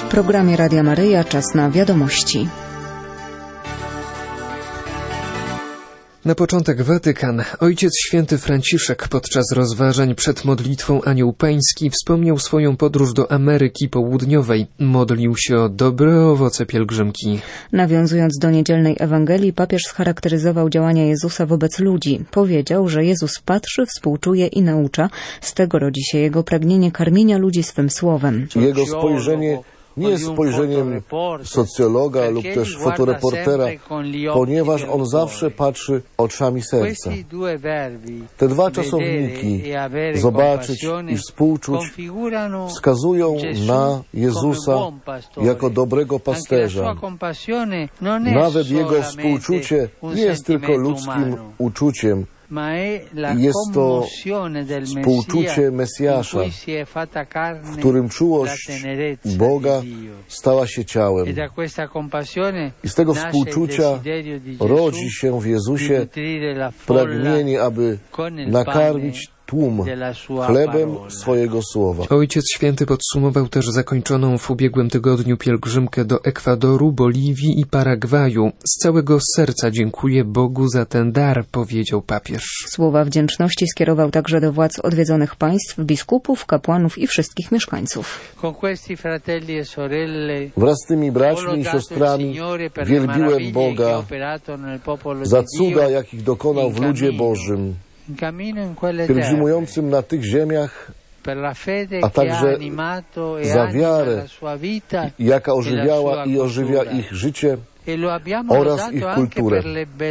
programie Radia Maryja czas na wiadomości. Na początek Watykan. Ojciec Święty Franciszek podczas rozważań przed modlitwą Anioł Pański wspomniał swoją podróż do Ameryki Południowej. Modlił się o dobre owoce pielgrzymki. Nawiązując do niedzielnej Ewangelii, papież scharakteryzował działania Jezusa wobec ludzi. Powiedział, że Jezus patrzy, współczuje i naucza. Z tego rodzi się jego pragnienie karmienia ludzi swym słowem. Jego spojrzenie nie jest spojrzeniem socjologa lub też fotoreportera, ponieważ on zawsze patrzy oczami serca. Te dwa czasowniki, zobaczyć i współczuć, wskazują na Jezusa jako dobrego pasterza. Nawet jego współczucie nie jest tylko ludzkim uczuciem, jest to współczucie Mesjasza, w którym czułość Boga stała się ciałem. I z tego współczucia rodzi się w Jezusie pragnienie, aby nakarmić tłum chlebem swojego słowa. Ojciec Święty podsumował też zakończoną w ubiegłym tygodniu pielgrzymkę do Ekwadoru, Boliwii i Paragwaju. Z całego serca dziękuję Bogu za ten dar, powiedział papież. Słowa wdzięczności skierował także do władz odwiedzonych państw, biskupów, kapłanów i wszystkich mieszkańców. Wraz z tymi braćmi i siostrami wielbiłem Boga za cuda, jakich dokonał w ludzie Bożym, pielgrzymującym na tych ziemiach, a także za wiarę, jaka ożywiała i ożywia ich życie oraz ich kulturę.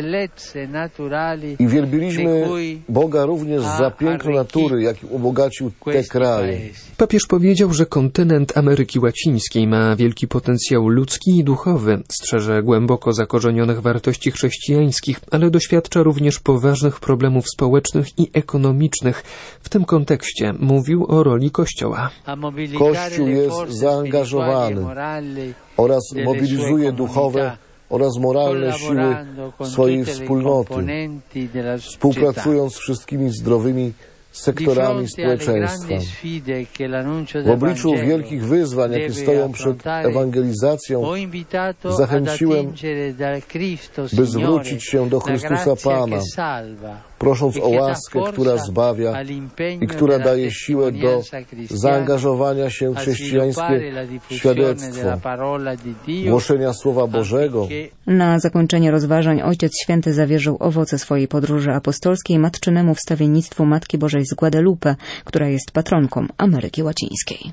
I wielbiliśmy Boga również za piękno natury, jakim ubogacił te kraje. Papież powiedział, że kontynent Ameryki Łacińskiej ma wielki potencjał ludzki i duchowy, strzeże głęboko zakorzenionych wartości chrześcijańskich, ale doświadcza również poważnych problemów społecznych i ekonomicznych. W tym kontekście mówił o roli Kościoła. Kościół jest zaangażowany oraz mobilizuje duchowe oraz moralne siły swojej wspólnoty, współpracując z wszystkimi zdrowymi sektorami społeczeństwa. W obliczu wielkich wyzwań, jakie stoją przed ewangelizacją, zachęciłem, by zwrócić się do Chrystusa Pana, prosząc o łaskę, która zbawia i która daje siłę do zaangażowania się w chrześcijańskie świadectwo, głoszenia Słowa Bożego. Na zakończenie rozważań Ojciec Święty zawierzył owoce swojej podróży apostolskiej matczynemu wstawiennictwu Matki Bożej z Guadalupe, która jest patronką Ameryki Łacińskiej.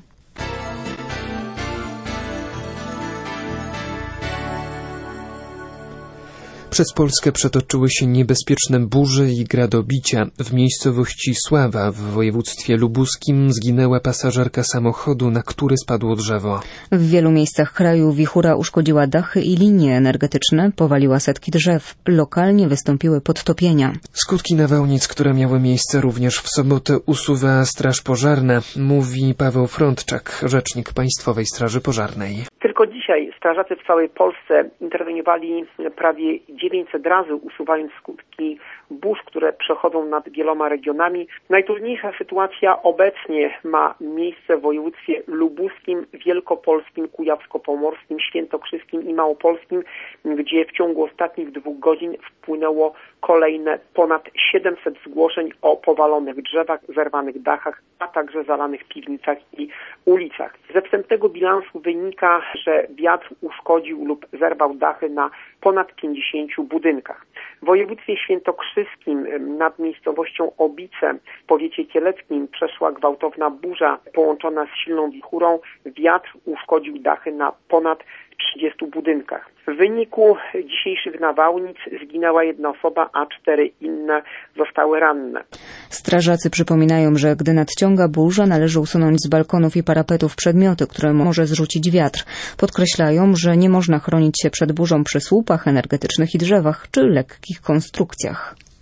Przez Polskę przetoczyły się niebezpieczne burze i gradobicia. W miejscowości Sława w województwie lubuskim zginęła pasażerka samochodu, na który spadło drzewo. W wielu miejscach kraju wichura uszkodziła dachy i linie energetyczne, powaliła setki drzew. Lokalnie wystąpiły podtopienia. Skutki nawałnic, które miały miejsce również w sobotę, usuwa Straż Pożarna, mówi Paweł Frądczak, rzecznik Państwowej Straży Pożarnej. Tylko dzisiaj strażacy w całej Polsce interweniowali prawie 900 razy, usuwając skutki burz, które przechodzą nad wieloma regionami. Najtrudniejsza sytuacja obecnie ma miejsce w województwie lubuskim, wielkopolskim, kujawsko-pomorskim, świętokrzyskim i małopolskim, gdzie w ciągu ostatnich 2 godzin wpłynęło kolejne ponad 700 zgłoszeń o powalonych drzewach, zerwanych dachach, a także zalanych piwnicach i ulicach. Ze wstępnego bilansu wynika, że wiatr uszkodził lub zerwał dachy na ponad 50 budynkach. W województwie świętokrzyskim nad miejscowością Obice w powiecie kieleckim przeszła gwałtowna burza połączona z silną wichurą. Wiatr uszkodził dachy na ponad 30 budynkach. W wyniku dzisiejszych nawałnic zginęła 1 osoba, a 4 inne zostały ranne. Strażacy przypominają, że gdy nadciąga burza, należy usunąć z balkonów i parapetów przedmioty, które może zrzucić wiatr. Podkreślają, że nie można chronić się przed burzą przy słupach energetycznych i drzewach czy lekkich konstrukcjach.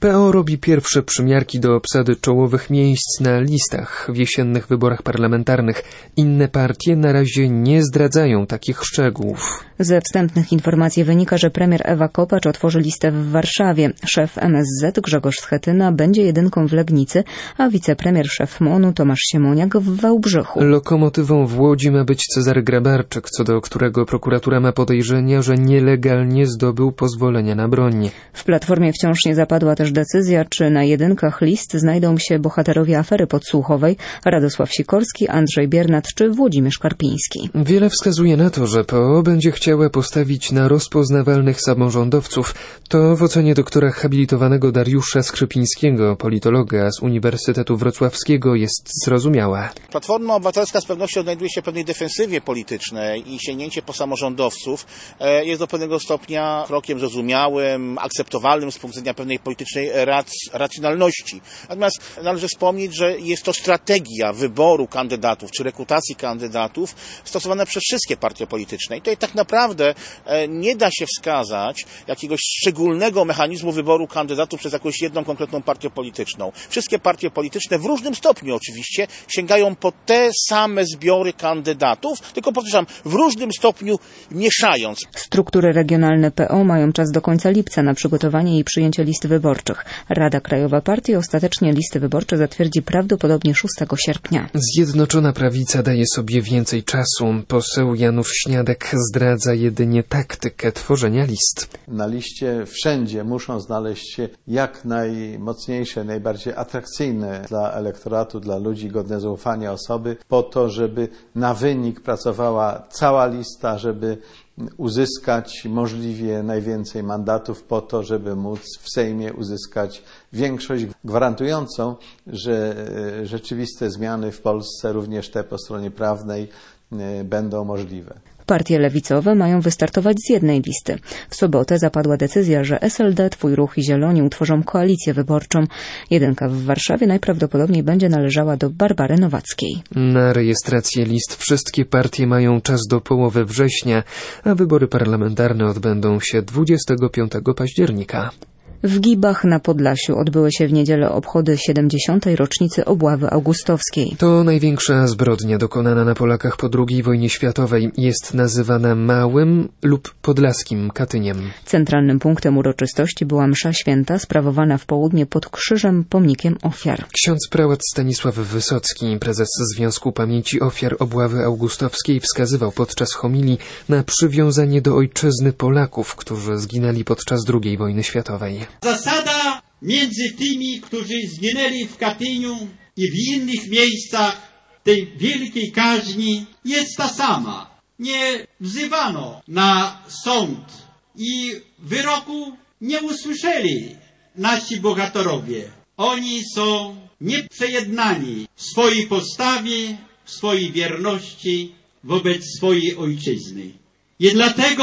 PO robi pierwsze przymiarki do obsady czołowych miejsc na listach w jesiennych wyborach parlamentarnych. Inne partie na razie nie zdradzają takich szczegółów. Ze wstępnych informacji wynika, że premier Ewa Kopacz otworzy listę w Warszawie. Szef MSZ Grzegorz Schetyna będzie jedynką w Legnicy, a wicepremier szef MON-u Tomasz Siemoniak w Wałbrzychu. Lokomotywą w Łodzi ma być Cezary Grabarczyk, co do którego prokuratura ma podejrzenia, że nielegalnie zdobył pozwolenia na broń. W Platformie wciąż nie zapadła też decyzja, czy na jedynkach list znajdą się bohaterowie afery podsłuchowej Radosław Sikorski, Andrzej Biernat czy Włodzimierz Karpiński. Wiele wskazuje na to, że PO będzie chciała postawić na rozpoznawalnych samorządowców. To w ocenie doktora habilitowanego Dariusza Skrzypińskiego, politologa z Uniwersytetu Wrocławskiego, jest zrozumiała. Platforma Obywatelska z pewnością znajduje się w pewnej defensywie politycznej i sięgnięcie po samorządowców jest do pewnego stopnia krokiem zrozumiałym, akceptowalnym z punktu widzenia pewnej politycznej racjonalności. Natomiast należy wspomnieć, że jest to strategia wyboru kandydatów czy rekrutacji kandydatów stosowana przez wszystkie partie polityczne. I tutaj tak naprawdę nie da się wskazać jakiegoś szczególnego mechanizmu wyboru kandydatów przez jakąś jedną konkretną partię polityczną. Wszystkie partie polityczne w różnym stopniu oczywiście sięgają po te same zbiory kandydatów, tylko powtarzam, w różnym stopniu mieszając. Struktury regionalne PO mają czas do końca lipca na przygotowanie i przyjęcie list wyborczych. Rada Krajowa Partii ostatecznie listy wyborcze zatwierdzi prawdopodobnie 6 sierpnia. Zjednoczona Prawica daje sobie więcej czasu. Poseł Janów Śniadek zdradza jedynie taktykę tworzenia list. Na liście wszędzie muszą znaleźć się jak najmocniejsze, najbardziej atrakcyjne dla elektoratu, dla ludzi godne zaufania osoby, po to, żeby na wynik pracowała cała lista, żeby uzyskać możliwie najwięcej mandatów po to, żeby móc w Sejmie uzyskać większość gwarantującą, że rzeczywiste zmiany w Polsce, również te po stronie prawnej, będą możliwe. Partie lewicowe mają wystartować z jednej listy. W sobotę zapadła decyzja, że SLD, Twój Ruch i Zieloni utworzą koalicję wyborczą. Jedynka w Warszawie najprawdopodobniej będzie należała do Barbary Nowackiej. Na rejestrację list wszystkie partie mają czas do połowy września, a wybory parlamentarne odbędą się 25 października. W Gibach na Podlasiu odbyły się w niedzielę obchody 70. rocznicy obławy augustowskiej. To największa zbrodnia dokonana na Polakach po II wojnie światowej. Jest nazywana Małym lub Podlaskim Katyniem. Centralnym punktem uroczystości była msza święta sprawowana w południe pod krzyżem pomnikiem ofiar. Ksiądz prałat Stanisław Wysocki, prezes Związku Pamięci Ofiar Obławy Augustowskiej, wskazywał podczas homilii na przywiązanie do ojczyzny Polaków, którzy zginęli podczas II wojny światowej. Zasada między tymi, którzy zginęli w Katyniu i w innych miejscach tej wielkiej kaźni jest ta sama. Nie wzywano na sąd i wyroku nie usłyszeli nasi bohaterowie. Oni są nieprzejednani w swojej postawie, w swojej wierności wobec swojej ojczyzny. I dlatego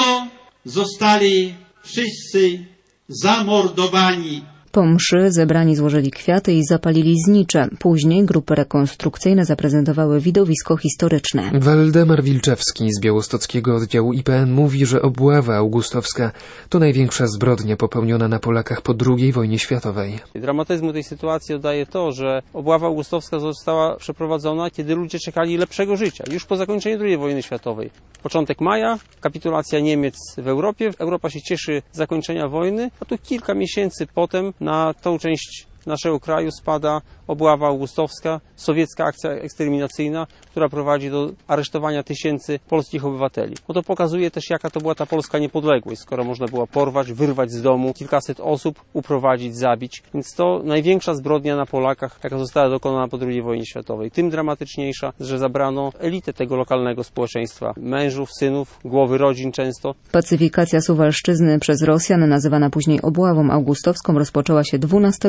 zostali wszyscy zamordowani. Po mszy zebrani złożyli kwiaty i zapalili znicze. Później grupy rekonstrukcyjne zaprezentowały widowisko historyczne. Waldemar Wilczewski z białostockiego oddziału IPN mówi, że obława augustowska to największa zbrodnia popełniona na Polakach po II wojnie światowej. Dramatyzmu tej sytuacji oddaje to, że obława augustowska została przeprowadzona, kiedy ludzie czekali lepszego życia, już po zakończeniu II wojny światowej. Początek maja, kapitulacja Niemiec w Europie. Europa się cieszy z zakończenia wojny, a tu kilka miesięcy potem na tą część naszego kraju spada obława augustowska, sowiecka akcja eksterminacyjna, która prowadzi do aresztowania tysięcy polskich obywateli. No to pokazuje też, jaka to była ta polska niepodległość, skoro można było porwać, wyrwać z domu kilkaset osób, uprowadzić, zabić. Więc to największa zbrodnia na Polakach, jaka została dokonana po II wojnie światowej. Tym dramatyczniejsza, że zabrano elitę tego lokalnego społeczeństwa. Mężów, synów, głowy rodzin często. Pacyfikacja Suwalszczyzny przez Rosjan, nazywana później obławą augustowską, rozpoczęła się 12 lipca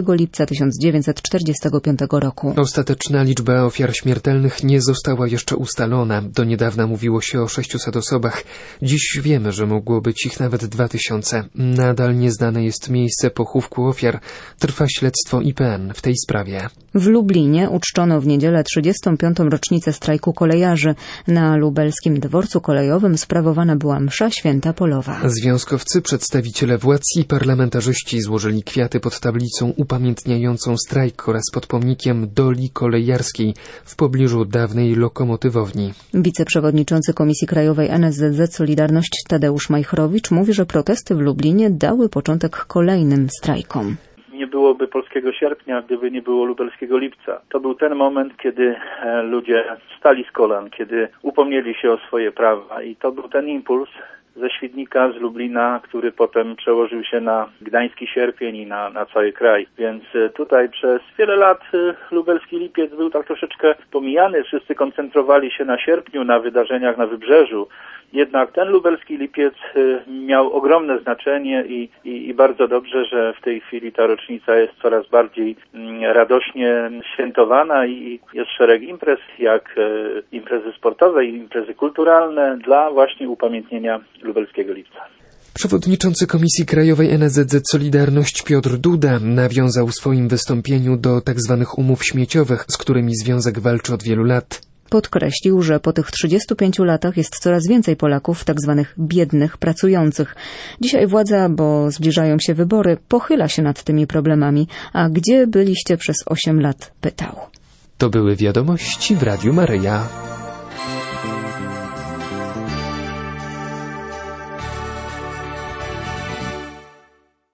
lipca 1945 roku. Ostateczna liczba ofiar śmiertelnych nie została jeszcze ustalona. Do niedawna mówiło się o 600 osobach. Dziś wiemy, że mogło być ich nawet 2000. Nadal nieznane jest miejsce pochówku ofiar. Trwa śledztwo IPN w tej sprawie. W Lublinie uczczono w niedzielę 35. rocznicę strajku kolejarzy. Na lubelskim dworcu kolejowym sprawowana była msza święta polowa. Związkowcy, przedstawiciele władz i parlamentarzyści złożyli kwiaty pod tablicą upamiętniającą strajk oraz pod pomnikiem Doli Kolejarskiej w pobliżu dawnej lokomotywowni. Wiceprzewodniczący Komisji Krajowej NSZZ Solidarność Tadeusz Majchrowicz mówi, że protesty w Lublinie dały początek kolejnym strajkom. Nie byłoby polskiego sierpnia, gdyby nie było lubelskiego lipca. To był ten moment, kiedy ludzie wstali z kolan, kiedy upomnieli się o swoje prawa i to był ten impuls ze Świdnika, z Lublina, który potem przełożył się na gdański sierpień i na cały kraj. Więc tutaj przez wiele lat lubelski lipiec był tak troszeczkę pomijany. Wszyscy koncentrowali się na sierpniu, na wydarzeniach na Wybrzeżu. Jednak ten lubelski lipiec miał ogromne znaczenie i bardzo dobrze, że w tej chwili ta rocznica jest coraz bardziej radośnie świętowana i jest szereg imprez, jak imprezy sportowe i imprezy kulturalne dla właśnie upamiętnienia lubelskiego lipca. Przewodniczący Komisji Krajowej NSZZ Solidarność Piotr Duda nawiązał w swoim wystąpieniu do tzw. umów śmieciowych, z którymi związek walczy od wielu lat. Podkreślił, że po tych 35 latach jest coraz więcej Polaków tzw. biednych, pracujących. Dzisiaj władza, bo zbliżają się wybory, pochyla się nad tymi problemami. A gdzie byliście przez 8 lat? Pytał. To były wiadomości w Radiu Maryja.